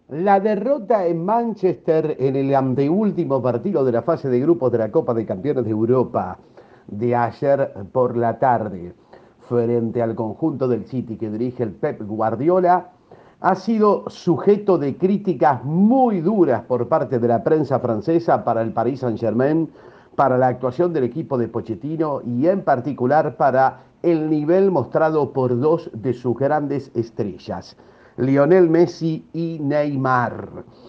La derrota en Manchester en el anteúltimo partido de la fase de grupos de la Copa de Campeones de Europa de ayer por la tarde frente al conjunto del City que dirige el Pep Guardiola ha sido sujeto de críticas muy duras por parte de la prensa francesa para el Paris Saint-Germain, para la actuación del equipo de Pochettino y en particular para el nivel mostrado por dos de sus grandes estrellas, Lionel Messi y Neymar.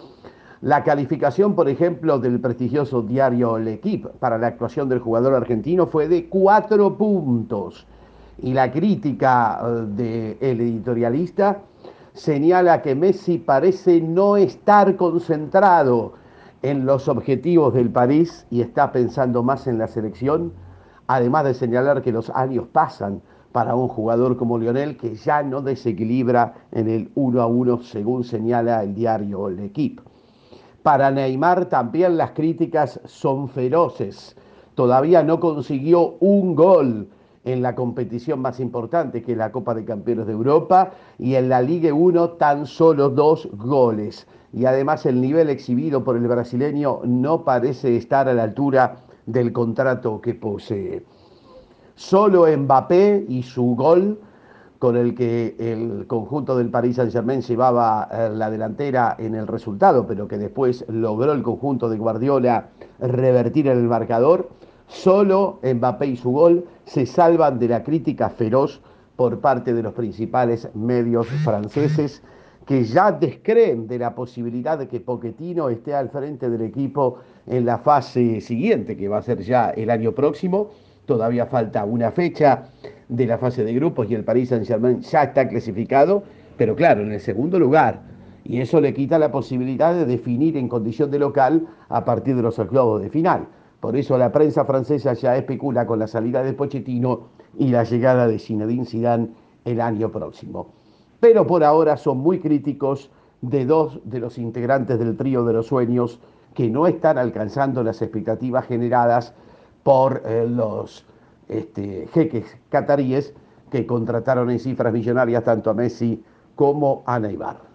La calificación, por ejemplo, del prestigioso diario L'Equipe para la actuación del jugador argentino fue de 4 puntos. Y la crítica del editorialista señala que Messi parece no estar concentrado en los objetivos del París y está pensando más en la selección, además de señalar que los años pasan para un jugador como Lionel que ya no desequilibra en el 1-1 según señala el diario L'Equipe. Para Neymar también las críticas son feroces. Todavía no consiguió un gol en la competición más importante que es la Copa de Campeones de Europa y en la Ligue 1 tan solo 2 goles. Y además el nivel exhibido por el brasileño no parece estar a la altura del contrato que posee. Solo Mbappé y su gol con el que el conjunto del Paris Saint-Germain llevaba la delantera en el resultado, pero que después logró el conjunto de Guardiola revertir en el marcador. Solo Mbappé y su gol se salvan de la crítica feroz por parte de los principales medios franceses que ya descreen de la posibilidad de que Pochettino esté al frente del equipo en la fase siguiente, que va a ser ya el año próximo. Todavía falta una fecha de la fase de grupos y el Paris Saint-Germain ya está clasificado, pero claro, en el segundo lugar. Y eso le quita la posibilidad de definir en condición de local a partir de los octavos de final. Por eso la prensa francesa ya especula con la salida de Pochettino y la llegada de Zinedine Zidane el año próximo. Pero por ahora son muy críticos de dos de los integrantes del trío de los sueños que no están alcanzando las expectativas generadas por los jeques cataríes que contrataron en cifras millonarias tanto a Messi como a Neymar.